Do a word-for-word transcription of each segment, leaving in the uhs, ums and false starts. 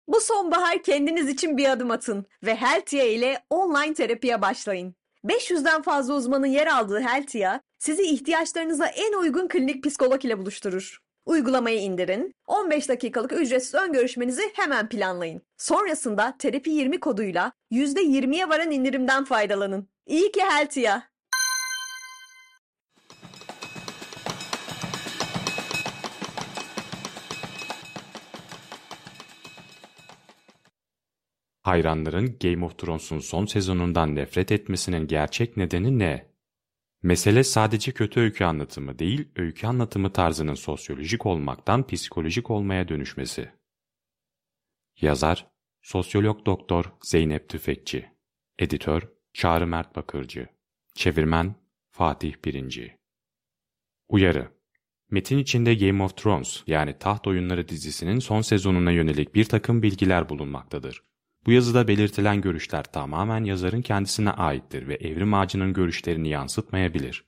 Bu sonbahar kendiniz için bir adım atın ve Heltia ile online terapiye başlayın. beş yüzden fazla uzmanın yer aldığı Heltia, sizi ihtiyaçlarınıza en uygun klinik psikolog ile buluşturur. Uygulamayı indirin, on beş dakikalık ücretsiz ön görüşmenizi hemen planlayın. Sonrasında terapi yirmi koduyla yüzde yirmiye varan indirimden faydalanın. İyi ki Heltia. Hayranların Game of Thrones'un son sezonundan nefret etmesinin gerçek nedeni ne? Mesele sadece kötü öykü anlatımı değil, öykü anlatımı tarzının sosyolojik olmaktan psikolojik olmaya dönüşmesi. Yazar, sosyolog doktor Zeynep Tüfekçi. Editör, Çağrı Mert Bakırcı. Çevirmen, Fatih Birinci. Uyarı: Metin içinde Game of Thrones yani Taht Oyunları dizisinin son sezonuna yönelik bir takım bilgiler bulunmaktadır. Bu yazıda belirtilen görüşler tamamen yazarın kendisine aittir ve Evrim Ağacı'nın görüşlerini yansıtmayabilir.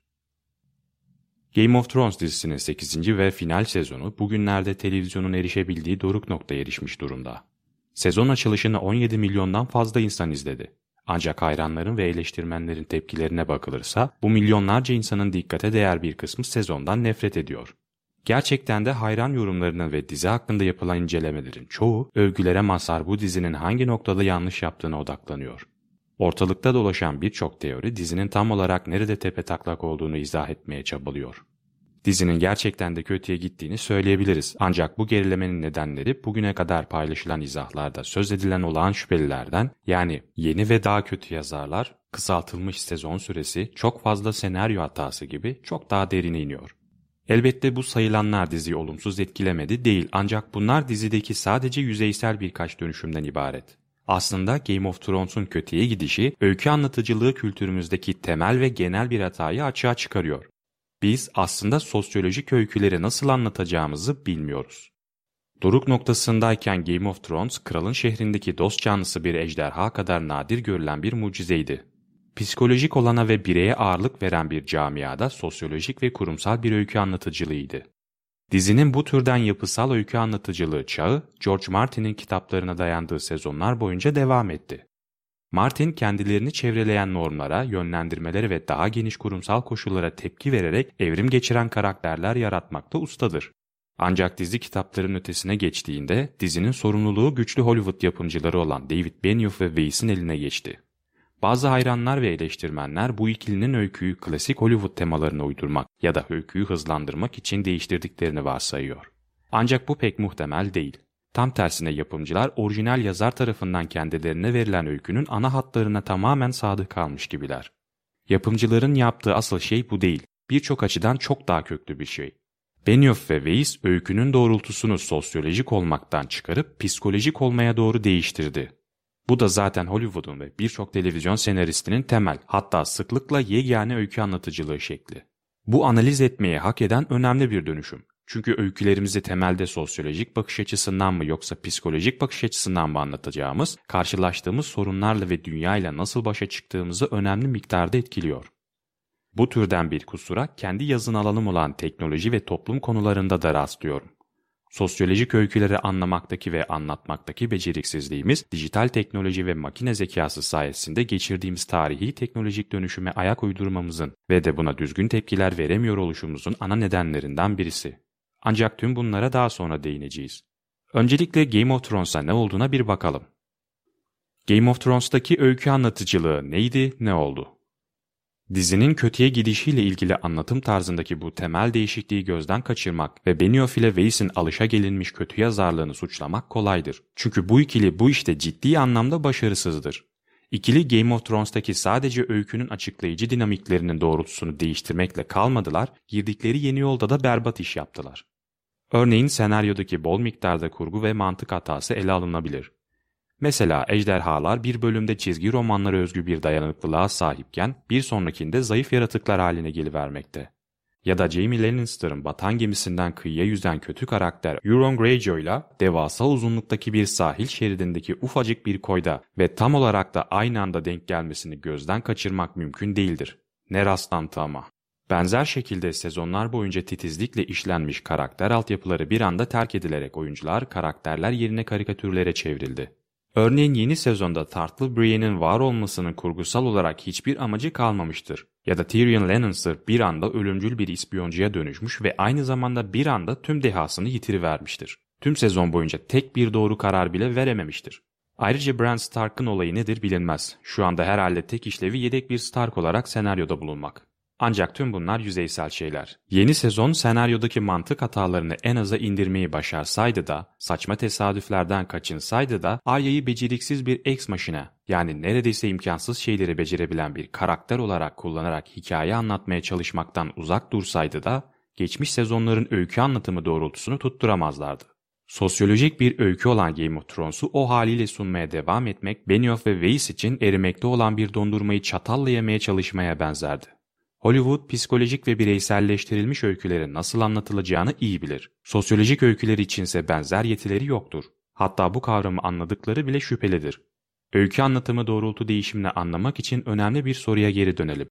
Game of Thrones dizisinin sekizinci ve final sezonu bugünlerde televizyonun erişebildiği doruk noktaya erişmiş durumda. Sezon açılışını on yedi milyondan fazla insan izledi. Ancak hayranların ve eleştirmenlerin tepkilerine bakılırsa bu milyonlarca insanın dikkate değer bir kısmı sezondan nefret ediyor. Gerçekten de hayran yorumlarının ve dizi hakkında yapılan incelemelerin çoğu övgülere mazhar bu dizinin hangi noktada yanlış yaptığına odaklanıyor. Ortalıkta dolaşan birçok teori dizinin tam olarak nerede tepetaklak olduğunu izah etmeye çabalıyor. Dizinin gerçekten de kötüye gittiğini söyleyebiliriz. Ancak bu gerilemenin nedenleri bugüne kadar paylaşılan izahlarda söz edilen olağan şüphelilerden, yani yeni ve daha kötü yazarlar, kısaltılmış sezon süresi, çok fazla senaryo hatası gibi çok daha derine iniyor. Elbette bu sayılanlar diziyi olumsuz etkilemedi değil, ancak bunlar dizideki sadece yüzeysel birkaç dönüşümden ibaret. Aslında Game of Thrones'un kötüye gidişi, öykü anlatıcılığı kültürümüzdeki temel ve genel bir hatayı açığa çıkarıyor. Biz aslında sosyolojik öyküleri nasıl anlatacağımızı bilmiyoruz. Doruk noktasındayken Game of Thrones, kralın şehrindeki dost canlısı bir ejderha kadar nadir görülen bir mucizeydi. Psikolojik olana ve bireye ağırlık veren bir camiada sosyolojik ve kurumsal bir öykü anlatıcılığıydı. Dizinin bu türden yapısal öykü anlatıcılığı çağı, George Martin'in kitaplarına dayandığı sezonlar boyunca devam etti. Martin, kendilerini çevreleyen normlara, yönlendirmelere ve daha geniş kurumsal koşullara tepki vererek evrim geçiren karakterler yaratmakta ustadır. Ancak dizi kitapların ötesine geçtiğinde, dizinin sorumluluğu güçlü Hollywood yapımcıları olan David Benioff ve Weiss'in eline geçti. Bazı hayranlar ve eleştirmenler bu ikilinin öyküyü klasik Hollywood temalarına uydurmak ya da öyküyü hızlandırmak için değiştirdiklerini varsayıyor. Ancak bu pek muhtemel değil. Tam tersine yapımcılar orijinal yazar tarafından kendilerine verilen öykünün ana hatlarına tamamen sadık kalmış gibiler. Yapımcıların yaptığı asıl şey bu değil, birçok açıdan çok daha köklü bir şey. Benioff ve Weiss öykünün doğrultusunu sosyolojik olmaktan çıkarıp psikolojik olmaya doğru değiştirdi. Bu da zaten Hollywood'un ve birçok televizyon senaristinin temel, hatta sıklıkla yegane öykü anlatıcılığı şekli. Bu analiz etmeye hak eden önemli bir dönüşüm. Çünkü öykülerimizi temelde sosyolojik bakış açısından mı yoksa psikolojik bakış açısından mı anlatacağımız, karşılaştığımız sorunlarla ve dünyayla nasıl başa çıktığımızı önemli miktarda etkiliyor. Bu türden bir kusura kendi yazın alanım olan teknoloji ve toplum konularında da rastlıyorum. Sosyolojik öyküleri anlamaktaki ve anlatmaktaki beceriksizliğimiz, dijital teknoloji ve makine zekası sayesinde geçirdiğimiz tarihi teknolojik dönüşüme ayak uydurmamızın ve de buna düzgün tepkiler veremiyor oluşumuzun ana nedenlerinden birisi. Ancak tüm bunlara daha sonra değineceğiz. Öncelikle Game of Thrones'a ne olduğuna bir bakalım. Game of Thrones'taki öykü anlatıcılığı neydi, ne oldu? Dizinin kötüye gidişiyle ilgili anlatım tarzındaki bu temel değişikliği gözden kaçırmak ve Benioff ile Weiss'in alışagelinmiş kötü yazarlığını suçlamak kolaydır. Çünkü bu ikili bu işte ciddi anlamda başarısızdır. İkili Game of Thrones'taki sadece öykünün açıklayıcı dinamiklerinin doğrultusunu değiştirmekle kalmadılar, girdikleri yeni yolda da berbat iş yaptılar. Örneğin senaryodaki bol miktarda kurgu ve mantık hatası ele alınabilir. Mesela ejderhalar bir bölümde çizgi romanlara özgü bir dayanıklılığa sahipken bir sonrakinde zayıf yaratıklar haline gelivermekte. Ya da Jaime Lannister'ın batan gemisinden kıyıya yüzen kötü karakter Euron Greyjoy'la devasa uzunluktaki bir sahil şeridindeki ufacık bir koyda ve tam olarak da aynı anda denk gelmesini gözden kaçırmak mümkün değildir. Ne rastlantı ama. Benzer şekilde sezonlar boyunca titizlikle işlenmiş karakter altyapıları bir anda terk edilerek oyuncular karakterler yerine karikatürlere çevrildi. Örneğin yeni sezonda Tartlı Brienne'in var olmasının kurgusal olarak hiçbir amacı kalmamıştır. Ya da Tyrion Lannister bir anda ölümcül bir ispiyoncuya dönüşmüş ve aynı zamanda bir anda tüm dehasını yitirivermiştir. Tüm sezon boyunca tek bir doğru karar bile verememiştir. Ayrıca Bran Stark'ın olayı nedir bilinmez. Şu anda herhalde tek işlevi yedek bir Stark olarak senaryoda bulunmak. Ancak tüm bunlar yüzeysel şeyler. Yeni sezon senaryodaki mantık hatalarını en aza indirmeyi başarsaydı da, saçma tesadüflerden kaçınsaydı da Arya'yı beceriksiz bir ex machina, yani neredeyse imkansız şeyleri becerebilen bir karakter olarak kullanarak hikaye anlatmaya çalışmaktan uzak dursaydı da, geçmiş sezonların öykü anlatımı doğrultusunu tutturamazlardı. Sosyolojik bir öykü olan Game of Thrones'u o haliyle sunmaya devam etmek, Benioff ve Weiss için erimekte olan bir dondurmayı çatalla yemeye çalışmaya benzerdi. Hollywood, psikolojik ve bireyselleştirilmiş öykülerin nasıl anlatılacağını iyi bilir. Sosyolojik öyküler içinse benzer yetileri yoktur. Hatta bu kavramı anladıkları bile şüphelidir. Öykü anlatımı doğrultu değişimini anlamak için önemli bir soruya geri dönelim.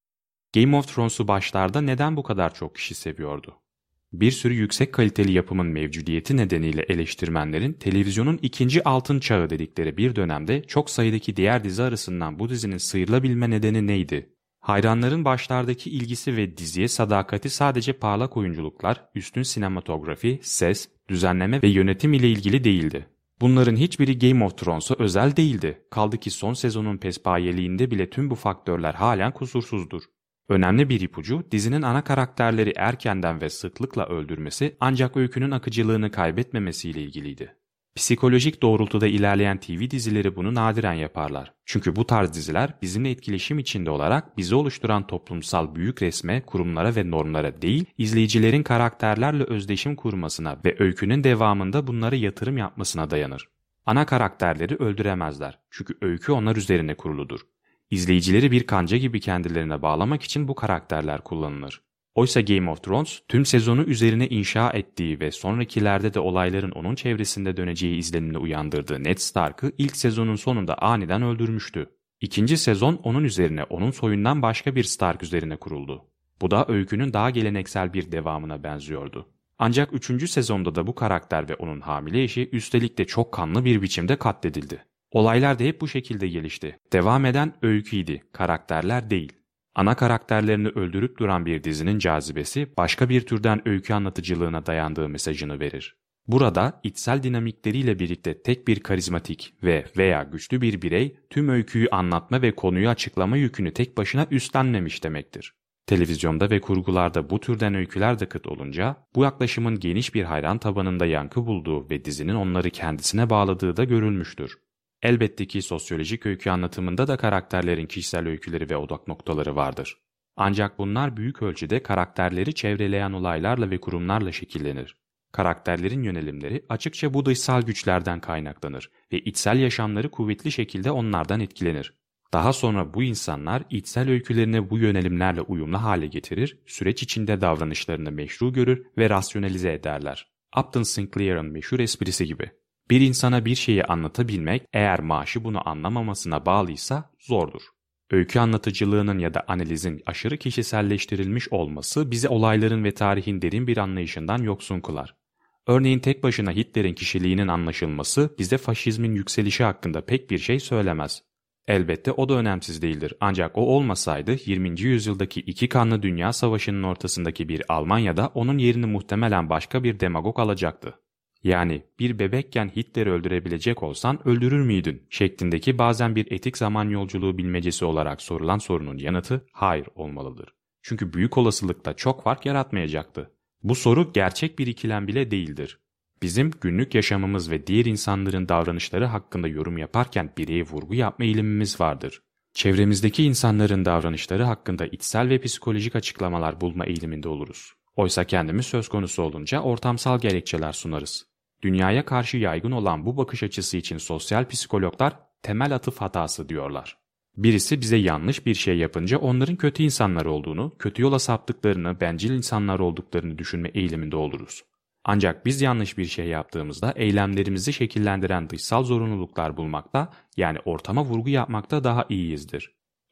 Game of Thrones'u başlarda neden bu kadar çok kişi seviyordu? Bir sürü yüksek kaliteli yapımın mevcudiyeti nedeniyle eleştirmenlerin televizyonun ikinci altın çağı dedikleri bir dönemde çok sayıdaki diğer dizi arasından bu dizinin sıyrılabilme nedeni neydi? Hayranların başlardaki ilgisi ve diziye sadakati sadece parlak oyunculuklar, üstün sinematografi, ses, düzenleme ve yönetim ile ilgili değildi. Bunların hiçbiri Game of Thrones'a özel değildi. Kaldı ki son sezonun pespayeliğinde bile tüm bu faktörler halen kusursuzdur. Önemli bir ipucu, dizinin ana karakterleri erkenden ve sıklıkla öldürmesi ancak öykünün akıcılığını kaybetmemesiyle ilgiliydi. Psikolojik doğrultuda ilerleyen T V dizileri bunu nadiren yaparlar. Çünkü bu tarz diziler bizimle etkileşim içinde olarak bizi oluşturan toplumsal büyük resme, kurumlara ve normlara değil, izleyicilerin karakterlerle özdeşim kurmasına ve öykünün devamında bunlara yatırım yapmasına dayanır. Ana karakterleri öldüremezler. Çünkü öykü onlar üzerine kuruludur. İzleyicileri bir kanca gibi kendilerine bağlamak için bu karakterler kullanılır. Oysa Game of Thrones tüm sezonu üzerine inşa ettiği ve sonrakilerde de olayların onun çevresinde döneceği izlenimini uyandırdığı Ned Stark'ı ilk sezonun sonunda aniden öldürmüştü. İkinci sezon onun üzerine onun soyundan başka bir Stark üzerine kuruldu. Bu da öykünün daha geleneksel bir devamına benziyordu. Ancak üçüncü sezonda da bu karakter ve onun hamile eşi üstelik de çok kanlı bir biçimde katledildi. Olaylar da hep bu şekilde gelişti. Devam eden öyküydi, karakterler değil. Ana karakterlerini öldürüp duran bir dizinin cazibesi başka bir türden öykü anlatıcılığına dayandığı mesajını verir. Burada içsel dinamikleriyle birlikte tek bir karizmatik ve veya güçlü bir birey tüm öyküyü anlatma ve konuyu açıklama yükünü tek başına üstlenmemiş demektir. Televizyonda ve kurgularda bu türden öyküler de kıt olunca bu yaklaşımın geniş bir hayran tabanında yankı bulduğu ve dizinin onları kendisine bağladığı da görülmüştür. Elbette ki sosyolojik öykü anlatımında da karakterlerin kişisel öyküleri ve odak noktaları vardır. Ancak bunlar büyük ölçüde karakterleri çevreleyen olaylarla ve kurumlarla şekillenir. Karakterlerin yönelimleri açıkça bu dışsal güçlerden kaynaklanır ve içsel yaşamları kuvvetli şekilde onlardan etkilenir. Daha sonra bu insanlar içsel öykülerini bu yönelimlerle uyumlu hale getirir, süreç içinde davranışlarını meşru görür ve rasyonalize ederler. Upton Sinclair'ın meşhur esprisi gibi. Bir insana bir şeyi anlatabilmek eğer maaşı bunu anlamamasına bağlıysa zordur. Öykü anlatıcılığının ya da analizin aşırı kişiselleştirilmiş olması bizi olayların ve tarihin derin bir anlayışından yoksun kılar. Örneğin tek başına Hitler'in kişiliğinin anlaşılması bize faşizmin yükselişi hakkında pek bir şey söylemez. Elbette o da önemsiz değildir ancak o olmasaydı yirminci yüzyıldaki iki kanlı dünya savaşının ortasındaki bir Almanya'da onun yerini muhtemelen başka bir demagog alacaktı. Yani bir bebekken Hitler'i öldürebilecek olsan öldürür müydün şeklindeki bazen bir etik zaman yolculuğu bilmecesi olarak sorulan sorunun yanıtı hayır olmalıdır. Çünkü büyük olasılıkla çok fark yaratmayacaktı. Bu soru gerçek bir ikilem bile değildir. Bizim günlük yaşamımız ve diğer insanların davranışları hakkında yorum yaparken bireye vurgu yapma eğilimimiz vardır. Çevremizdeki insanların davranışları hakkında içsel ve psikolojik açıklamalar bulma eğiliminde oluruz. Oysa kendimiz söz konusu olunca ortamsal gerekçeler sunarız. Dünyaya karşı yaygın olan bu bakış açısı için sosyal psikologlar temel atıf hatası diyorlar. Birisi bize yanlış bir şey yapınca onların kötü insanlar olduğunu, kötü yola saptıklarını, bencil insanlar olduklarını düşünme eğiliminde oluruz. Ancak biz yanlış bir şey yaptığımızda eylemlerimizi şekillendiren dışsal zorunluluklar bulmakta, yani ortama vurgu yapmakta daha iyiyizdir.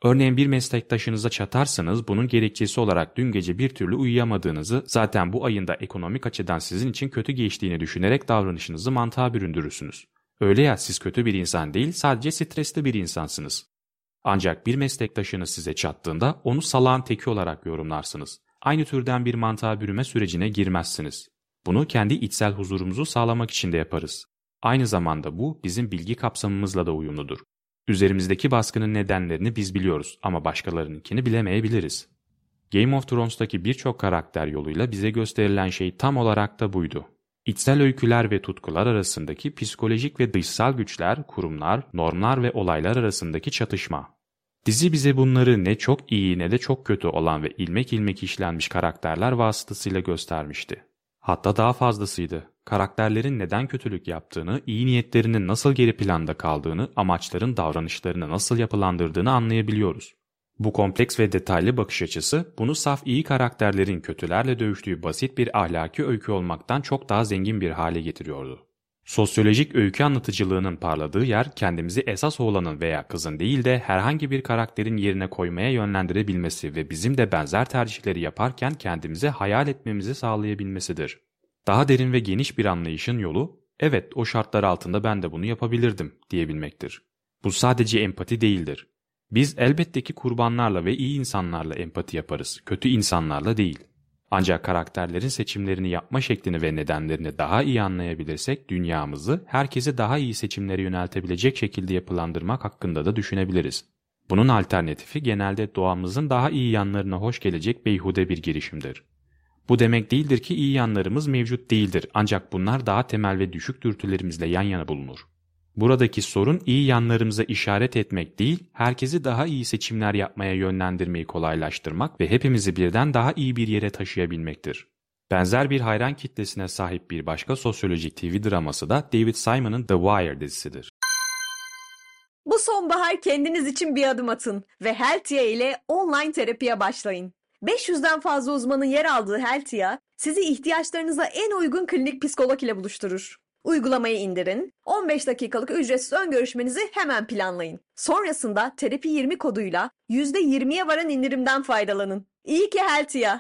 Örneğin bir meslektaşınıza çatarsanız bunun gerekçesi olarak dün gece bir türlü uyuyamadığınızı, zaten bu ayın da ekonomik açıdan sizin için kötü geçtiğini düşünerek davranışınızı mantığa büründürürsünüz. Öyle ya, siz kötü bir insan değil, sadece stresli bir insansınız. Ancak bir meslektaşınız size çattığında onu salağın teki olarak yorumlarsınız. Aynı türden bir mantığa bürüme sürecine girmezsiniz. Bunu kendi içsel huzurumuzu sağlamak için de yaparız. Aynı zamanda bu bizim bilgi kapsamımızla da uyumludur. Üzerimizdeki baskının nedenlerini biz biliyoruz ama başkalarınınkini bilemeyebiliriz. Game of Thrones'taki birçok karakter yoluyla bize gösterilen şey tam olarak da buydu. İçsel öyküler ve tutkular arasındaki psikolojik ve dışsal güçler, kurumlar, normlar ve olaylar arasındaki çatışma. Dizi bize bunları ne çok iyi ne de çok kötü olan ve ilmek ilmek işlenmiş karakterler vasıtasıyla göstermişti. Hatta daha fazlasıydı. Karakterlerin neden kötülük yaptığını, iyi niyetlerinin nasıl geri planda kaldığını, amaçların davranışlarını nasıl yapılandırdığını anlayabiliyoruz. Bu kompleks ve detaylı bakış açısı, bunu saf iyi karakterlerin kötülerle dövüştüğü basit bir ahlaki öykü olmaktan çok daha zengin bir hale getiriyordu. Sosyolojik öykü anlatıcılığının parladığı yer, kendimizi esas oğlanın veya kızın değil de herhangi bir karakterin yerine koymaya yönlendirebilmesi ve bizim de benzer tercihleri yaparken kendimizi hayal etmemizi sağlayabilmesidir. Daha derin ve geniş bir anlayışın yolu, evet o şartlar altında ben de bunu yapabilirdim diyebilmektir. Bu sadece empati değildir. Biz elbette ki kurbanlarla ve iyi insanlarla empati yaparız, kötü insanlarla değil. Ancak karakterlerin seçimlerini yapma şeklini ve nedenlerini daha iyi anlayabilirsek dünyamızı herkese daha iyi seçimlere yöneltebilecek şekilde yapılandırmak hakkında da düşünebiliriz. Bunun alternatifi genelde doğamızın daha iyi yanlarına hoş gelecek beyhude bir girişimdir. Bu demek değildir ki iyi yanlarımız mevcut değildir, ancak bunlar daha temel ve düşük dürtülerimizle yan yana bulunur. Buradaki sorun iyi yanlarımıza işaret etmek değil, herkesi daha iyi seçimler yapmaya yönlendirmeyi kolaylaştırmak ve hepimizi birden daha iyi bir yere taşıyabilmektir. Benzer bir hayran kitlesine sahip bir başka sosyolojik T V draması da David Simon'ın The Wire dizisidir. Bu sonbahar kendiniz için bir adım atın ve Heltia ile online terapiye başlayın. beş yüzden fazla uzmanın yer aldığı Heltia, sizi ihtiyaçlarınıza en uygun klinik psikolog ile buluşturur. Uygulamayı indirin, on beş dakikalık ücretsiz ön görüşmenizi hemen planlayın. Sonrasında terapi yirmi koduyla yüzde yirmiye varan indirimden faydalanın. İyi ki Heltia.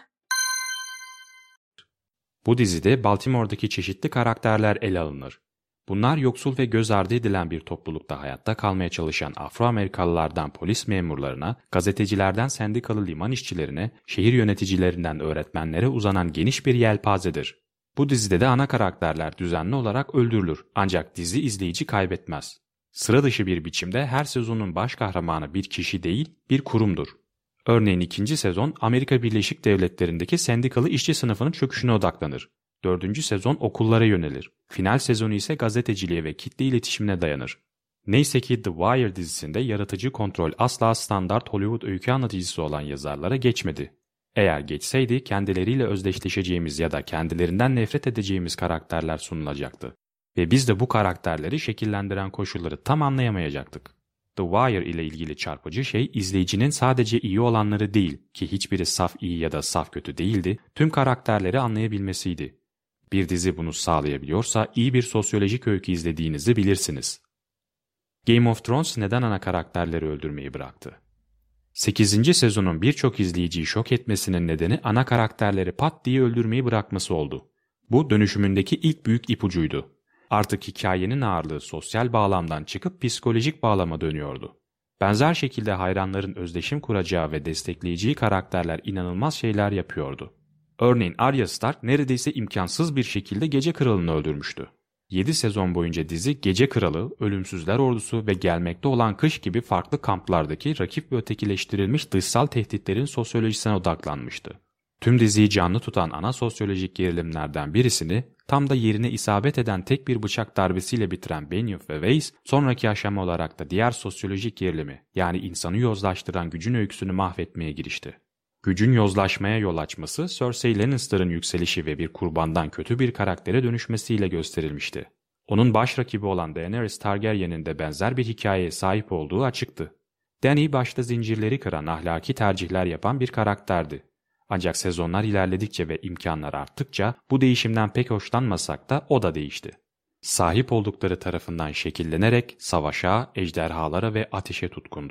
Bu dizide Baltimore'daki çeşitli karakterler ele alınır. Bunlar yoksul ve göz ardı edilen bir toplulukta hayatta kalmaya çalışan Afro-Amerikalılardan polis memurlarına, gazetecilerden sendikalı liman işçilerine, şehir yöneticilerinden öğretmenlere uzanan geniş bir yelpazedir. Bu dizide de ana karakterler düzenli olarak öldürülür, ancak dizi izleyici kaybetmez. Sıra dışı bir biçimde her sezonun baş kahramanı bir kişi değil, bir kurumdur. Örneğin ikinci sezon Amerika Birleşik Devletleri'ndeki sendikalı işçi sınıfının çöküşüne odaklanır. Dördüncü sezon okullara yönelir. Final sezonu ise gazeteciliğe ve kitle iletişimine dayanır. Neyse ki The Wire dizisinde yaratıcı kontrol asla standart Hollywood öykü anlatıcısı olan yazarlara geçmedi. Eğer geçseydi kendileriyle özdeşleşeceğimiz ya da kendilerinden nefret edeceğimiz karakterler sunulacaktı. Ve biz de bu karakterleri şekillendiren koşulları tam anlayamayacaktık. The Wire ile ilgili çarpıcı şey izleyicinin sadece iyi olanları değil ki hiçbiri saf iyi ya da saf kötü değildi, tüm karakterleri anlayabilmesiydi. Bir dizi bunu sağlayabiliyorsa iyi bir sosyolojik öykü izlediğinizi bilirsiniz. Game of Thrones neden ana karakterleri öldürmeyi bıraktı? sekizinci sezonun birçok izleyiciyi şok etmesinin nedeni ana karakterleri pat diye öldürmeyi bırakması oldu. Bu dönüşümündeki ilk büyük ipucuydu. Artık hikayenin ağırlığı sosyal bağlamdan çıkıp psikolojik bağlama dönüyordu. Benzer şekilde hayranların özdeşim kuracağı ve destekleyeceği karakterler inanılmaz şeyler yapıyordu. Örneğin Arya Stark neredeyse imkansız bir şekilde Gece Kralı'nı öldürmüştü. yedi sezon boyunca dizi Gece Kralı, Ölümsüzler Ordusu ve gelmekte olan kış gibi farklı kamplardaki rakip ve ötekileştirilmiş dışsal tehditlerin sosyolojisine odaklanmıştı. Tüm diziyi canlı tutan ana sosyolojik gerilimlerden birisini tam da yerine isabet eden tek bir bıçak darbesiyle bitiren Benioff ve Weiss, sonraki aşama olarak da diğer sosyolojik gerilimi yani insanı yozlaştıran gücün öyküsünü mahvetmeye girişti. Gücün yozlaşmaya yol açması, Cersei Lannister'ın yükselişi ve bir kurbandan kötü bir karaktere dönüşmesiyle gösterilmişti. Onun baş rakibi olan Daenerys Targaryen'in de benzer bir hikayeye sahip olduğu açıktı. Dany başta zincirleri kıran ahlaki tercihler yapan bir karakterdi. Ancak sezonlar ilerledikçe ve imkanlar arttıkça bu değişimden pek hoşlanmasak da o da değişti. Sahip oldukları tarafından şekillenerek savaşa, ejderhalara ve ateşe tutkundu.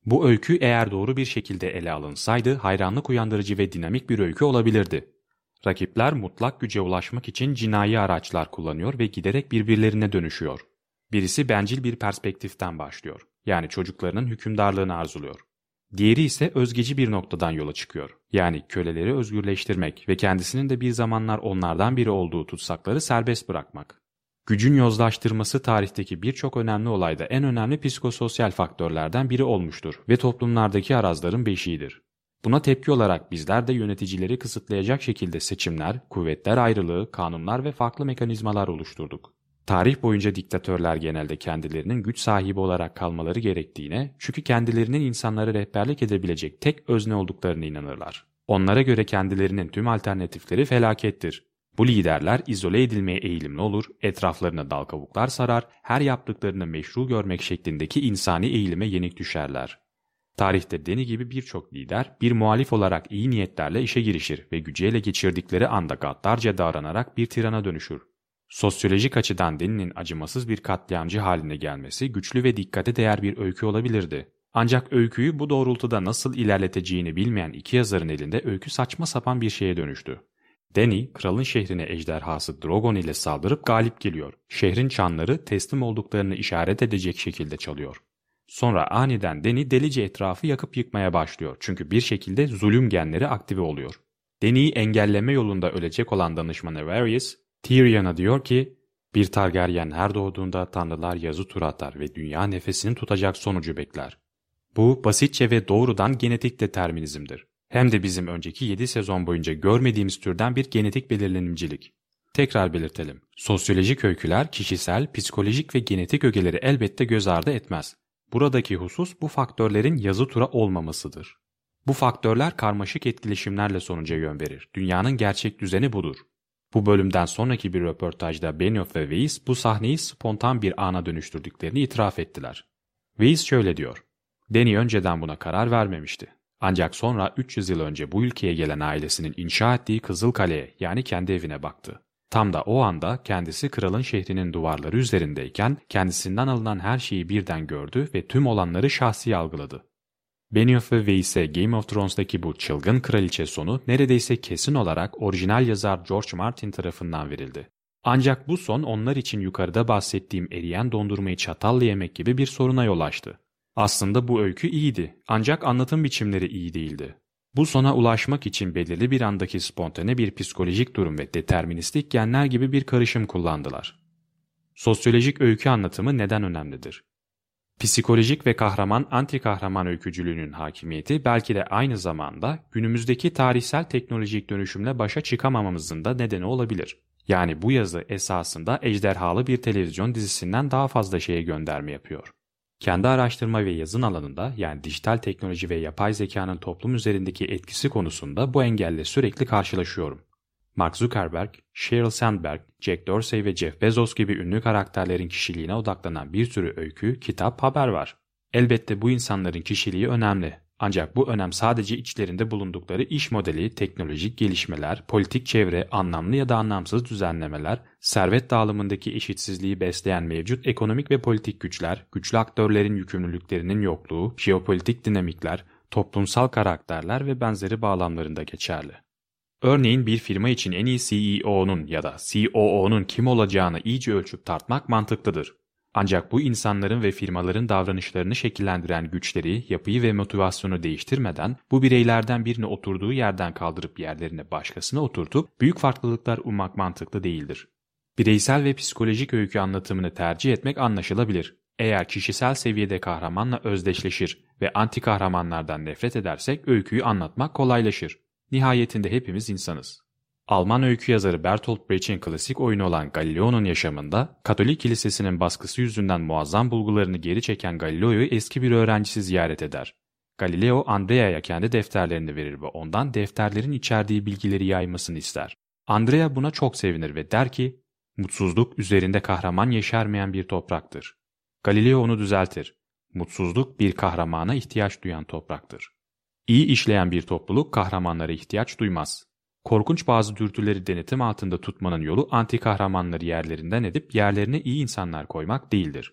Bu öykü eğer doğru bir şekilde ele alınsaydı hayranlık uyandırıcı ve dinamik bir öykü olabilirdi. Rakipler mutlak güce ulaşmak için cinayi araçlar kullanıyor ve giderek birbirlerine dönüşüyor. Birisi bencil bir perspektiften başlıyor. Yani çocuklarının hükümdarlığını arzuluyor. Diğeri ise özgeci bir noktadan yola çıkıyor. Yani köleleri özgürleştirmek ve kendisinin de bir zamanlar onlardan biri olduğu tutsakları serbest bırakmak. Gücün yozlaştırması tarihteki birçok önemli olayda en önemli psikososyal faktörlerden biri olmuştur ve toplumlardaki arazların beşiğidir. Buna tepki olarak bizler de yöneticileri kısıtlayacak şekilde seçimler, kuvvetler ayrılığı, kanunlar ve farklı mekanizmalar oluşturduk. Tarih boyunca diktatörler genelde kendilerinin güç sahibi olarak kalmaları gerektiğine, çünkü kendilerinin insanlara rehberlik edebilecek tek özne olduklarına inanırlar. Onlara göre kendilerinin tüm alternatifleri felakettir. Bu liderler izole edilmeye eğilimli olur, etraflarına dal kavuklar sarar, her yaptıklarını meşru görmek şeklindeki insani eğilime yenik düşerler. Tarihte Deni gibi birçok lider bir muhalif olarak iyi niyetlerle işe girişir ve gücü ele geçirdikleri anda gaddarca davranarak bir tirana dönüşür. Sosyolojik açıdan Deni'nin acımasız bir katliamcı haline gelmesi güçlü ve dikkate değer bir öykü olabilirdi. Ancak öyküyü bu doğrultuda nasıl ilerleteceğini bilmeyen iki yazarın elinde öykü saçma sapan bir şeye dönüştü. Deni, kralın şehrine ejderhası Drogon ile saldırıp galip geliyor. Şehrin çanları teslim olduklarını işaret edecek şekilde çalıyor. Sonra aniden Deni delice etrafı yakıp yıkmaya başlıyor çünkü bir şekilde zulüm genleri aktive oluyor. Deni'yi engelleme yolunda ölecek olan danışmanı Varys, Tyrion'a diyor ki, bir Targaryen her doğduğunda tanrılar yazı tura atar ve dünya nefesini tutacak sonucu bekler. Bu basitçe ve doğrudan genetik determinizmdir. Hem de bizim önceki yedi sezon boyunca görmediğimiz türden bir genetik belirlenimcilik. Tekrar belirtelim, sosyolojik öyküler kişisel, psikolojik ve genetik ögeleri elbette göz ardı etmez. Buradaki husus bu faktörlerin yazı tura olmamasıdır. Bu faktörler karmaşık etkileşimlerle sonuca yön verir. Dünyanın gerçek düzeni budur. Bu bölümden sonraki bir röportajda Benioff ve Weiss bu sahneyi spontan bir ana dönüştürdüklerini itiraf ettiler. Weiss şöyle diyor, Deni önceden buna karar vermemişti. Ancak sonra üç yüz yıl önce bu ülkeye gelen ailesinin inşa ettiği Kızılkale'ye yani kendi evine baktı. Tam da o anda kendisi kralın şehrinin duvarları üzerindeyken kendisinden alınan her şeyi birden gördü ve tüm olanları şahsi algıladı. Benioff ve Weiss'e Game of Thrones'taki bu çılgın kraliçe sonu neredeyse kesin olarak orijinal yazar George Martin tarafından verildi. Ancak bu son onlar için yukarıda bahsettiğim eriyen dondurmayı çatalla yemek gibi bir soruna yol açtı. Aslında bu öykü iyiydi ancak anlatım biçimleri iyi değildi. Bu sona ulaşmak için belirli bir andaki spontane bir psikolojik durum ve deterministik genler gibi bir karışım kullandılar. Sosyolojik öykü anlatımı neden önemlidir? Psikolojik ve kahraman anti kahraman öykücülüğünün hakimiyeti belki de aynı zamanda günümüzdeki tarihsel teknolojik dönüşümle başa çıkamamamızın da nedeni olabilir. Yani bu yazı esasında ejderhalı bir televizyon dizisinden daha fazla şeye gönderme yapıyor. Kendi araştırma ve yazın alanında yani dijital teknoloji ve yapay zekanın toplum üzerindeki etkisi konusunda bu engelle sürekli karşılaşıyorum. Mark Zuckerberg, Sheryl Sandberg, Jack Dorsey ve Jeff Bezos gibi ünlü karakterlerin kişiliğine odaklanan bir sürü öykü, kitap, haber var. Elbette bu insanların kişiliği önemli. Ancak bu önem sadece içlerinde bulundukları iş modeli, teknolojik gelişmeler, politik çevre, anlamlı ya da anlamsız düzenlemeler, servet dağılımındaki eşitsizliği besleyen mevcut ekonomik ve politik güçler, güçlü aktörlerin yükümlülüklerinin yokluğu, jeopolitik dinamikler, toplumsal karakterler ve benzeri bağlamlarında geçerli. Örneğin bir firma için en iyi C E O'nun ya da C O O'nun kim olacağını iyice ölçüp tartmak mantıklıdır. Ancak bu insanların ve firmaların davranışlarını şekillendiren güçleri, yapıyı ve motivasyonu değiştirmeden bu bireylerden birini oturduğu yerden kaldırıp yerlerine başkasını oturtup büyük farklılıklar ummak mantıklı değildir. Bireysel ve psikolojik öykü anlatımını tercih etmek anlaşılabilir. Eğer kişisel seviyede kahramanla özdeşleşir ve anti kahramanlardan nefret edersek öyküyü anlatmak kolaylaşır. Nihayetinde hepimiz insanız. Alman öykü yazarı Bertolt Brecht'in klasik oyunu olan Galileo'nun yaşamında, Katolik kilisesinin baskısı yüzünden muazzam bulgularını geri çeken Galileo'yu eski bir öğrencisi ziyaret eder. Galileo, Andrea'ya kendi defterlerini verir ve ondan defterlerin içerdiği bilgileri yaymasını ister. Andrea buna çok sevinir ve der ki, mutsuzluk üzerinde kahraman yeşermeyen bir topraktır. Galileo onu düzeltir. Mutsuzluk bir kahramana ihtiyaç duyan topraktır. İyi işleyen bir topluluk kahramanlara ihtiyaç duymaz. Korkunç bazı dürtüleri denetim altında tutmanın yolu anti kahramanları yerlerinden edip yerlerine iyi insanlar koymak değildir.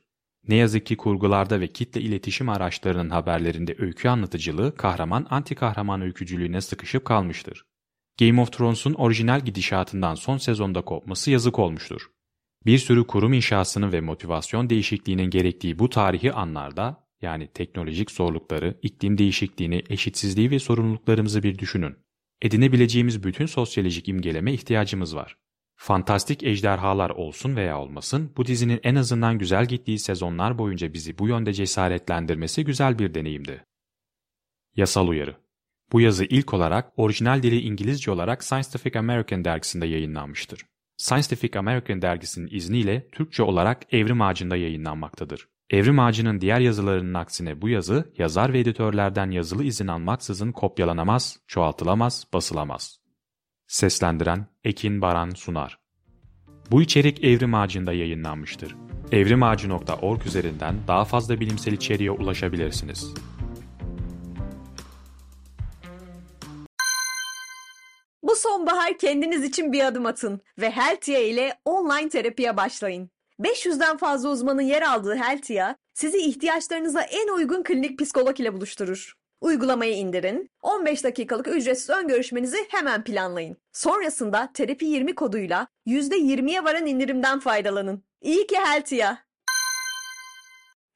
Ne yazık ki kurgularda ve kitle iletişim araçlarının haberlerinde öykü anlatıcılığı kahraman anti kahraman öykücülüğüne sıkışıp kalmıştır. Game of Thrones'un orijinal gidişatından son sezonda kopması yazık olmuştur. Bir sürü kurum inşasının ve motivasyon değişikliğinin gerektiği bu tarihi anlarda, yani teknolojik zorlukları, iklim değişikliğini, eşitsizliği ve sorumluluklarımızı bir düşünün. Edinebileceğimiz bütün sosyolojik imgeleme ihtiyacımız var. Fantastik ejderhalar olsun veya olmasın, bu dizinin en azından güzel gittiği sezonlar boyunca bizi bu yönde cesaretlendirmesi güzel bir deneyimdi. Yasal uyarı. Bu yazı ilk olarak orijinal dili İngilizce olarak Scientific American dergisinde yayınlanmıştır. Scientific American dergisinin izniyle Türkçe olarak Evrim Ağacı'nda yayınlanmaktadır. Evrim Ağacı'nın diğer yazılarının aksine bu yazı, yazar ve editörlerden yazılı izin almaksızın kopyalanamaz, çoğaltılamaz, basılamaz. Seslendiren Ekin Baran Sunar. Bu içerik Evrim Ağacı'nda yayınlanmıştır. evrimağacı nokta org üzerinden daha fazla bilimsel içeriğe ulaşabilirsiniz. Bu sonbahar kendiniz için bir adım atın ve Heltia ile online terapiye başlayın. beş yüzden fazla uzmanın yer aldığı Heltia, sizi ihtiyaçlarınıza en uygun klinik psikolog ile buluşturur. Uygulamayı indirin, on beş dakikalık ücretsiz ön görüşmenizi hemen planlayın. Sonrasında terapi yirmi koduyla yüzde yirmiye varan indirimden faydalanın. İyi ki Heltia!